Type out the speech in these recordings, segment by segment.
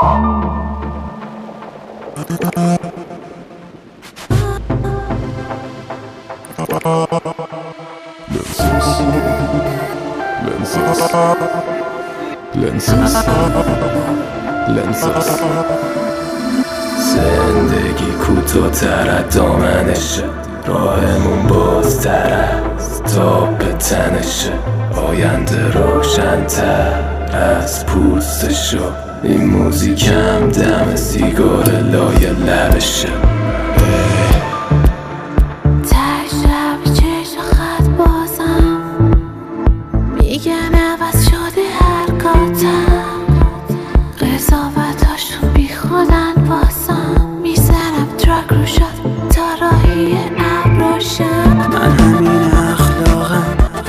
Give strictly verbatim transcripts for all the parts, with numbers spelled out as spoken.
لنسوس لنسوس زندگی کوتاه‌تر از دامنشه، راهمون بازتر از تا به تنشه، آینده روشن‌تر از پوستشو، این موزیکم دم سیگار لای لبشه. قضاوتاشون بی خودن واسم، میزنم ترک رو شد تا راهی ابراشم. من همین اخلاقم،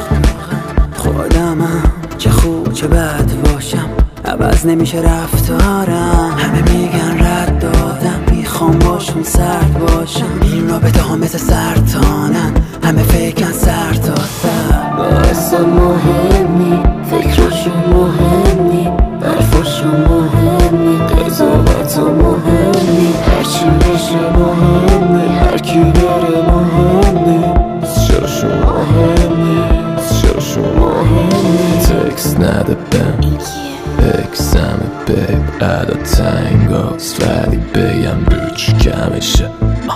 خودمم، چه خوب چه بد باشم عوض نمیشه رفتارم. همه میگن رد دادم، میخوام باشون سرد باشم. این رابطه ها مثل سرطانن، همه فکرن سر تا سر. اصلا مهم نی، فکراشون مهم نی، حرفاشون مهم نی، قضاوتا مهم نی، هرچی بشه مهم نی، هرکی بره مهم نی، چراشون مهم نی، چراشون مهم نی. تکس نده بهم اکسم بیب ادا تنگاست، ولی بگم بیچ کمشه.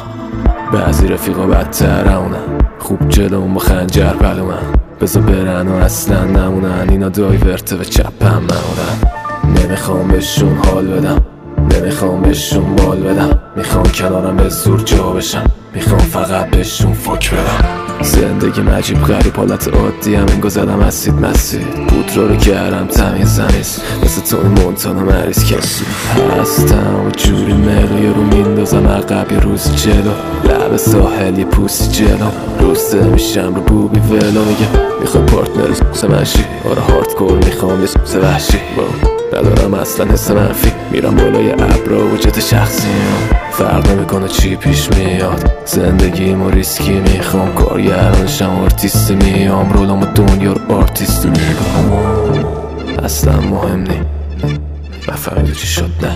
بعضی رفیقا بدترونن، خوب جلوم با خنجر پلومن، بزا برن و اصلا نمونن، اینا دایورته و چپم منونن. نمیخوام بهشون حال بدم، نمیخوام بهشون بال بدم، میخوام کنارم به زور جا بشم، میخوام فقط بهشون فک بدم. زندگی مجیب غریب حالت عادی هم انگار زدم اسید مسید، بودرا رو کردم تمیز زمیز، مثل تونی مونتانا مریض کسی هستم و جوری مقیه رو میندازم عقب یه روز جلو، لب ساحل یه پوسی جلو، روسته میشم رو بوبی ولو. میگه میخوای پارتنر سمشی، آره هاردکور میخوام یه سوز وحشی، ندارم اصلا حس منفی، میرم بالای ابرا و جت شخصیم، فرق نمیکنه چی پیش میاد، زندگیمو ریسکی میخوام، کارگرانشم آرتیستی میام، رولامو دنیا رو آرتیستی میگم. اصلا مهم نی، نفهمیدی چی شد نه،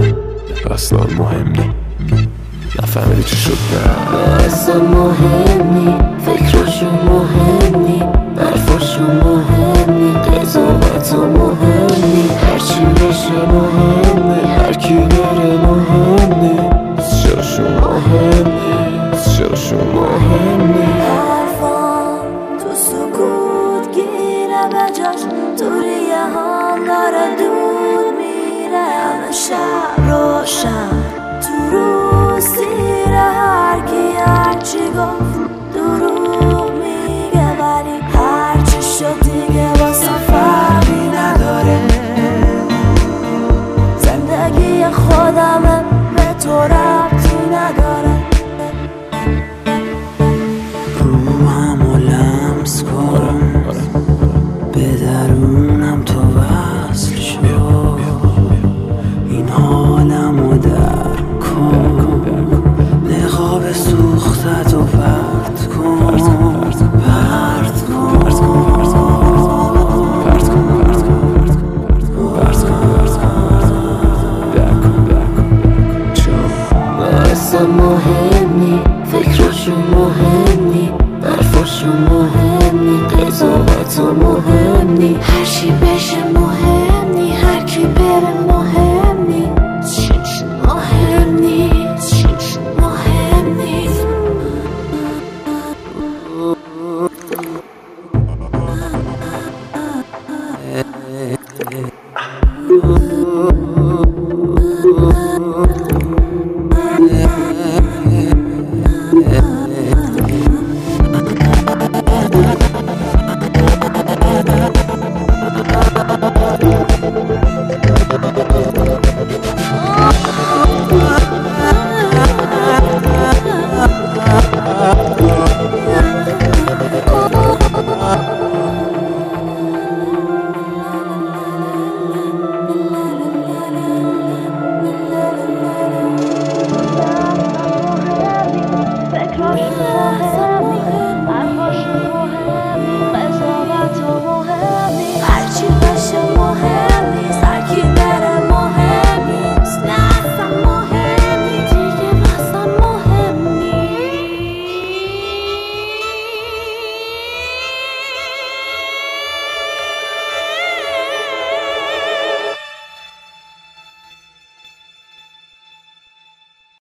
اصلا مهم نی، نفهمیدی چی شد نه. اصلا مهم نی، فکراشون مهم نی، حرفاشون مهم نی، قضاوتا مهم نی، هرچی بشه مهم نی، هرکی بره مهم نی، چراشون مهم نی، چراشون مهم نی. حرفام تو سکوت گیره به جاش، تو ریه هم داره دود میره، همه شب روشن تو روز تیره، هرکی هرچی گفت دروغ میگه، ولی هرچی شد دیگه واسه فرقی نداره. زندگی خودمه به تو ربطی نداره. روحم و لمس کن، به درونم تو وصل شو، این حالم و درک کن، نقاب سوختت و پرت کن، پرت کن، اصلا مهم نی، فکراشون مهم نی، حرفاشون مهم نی، قضاوتا مهم نی، هرچی بشه مهم نی، هرکی بره مهم نی، مهم نی، مهم نی.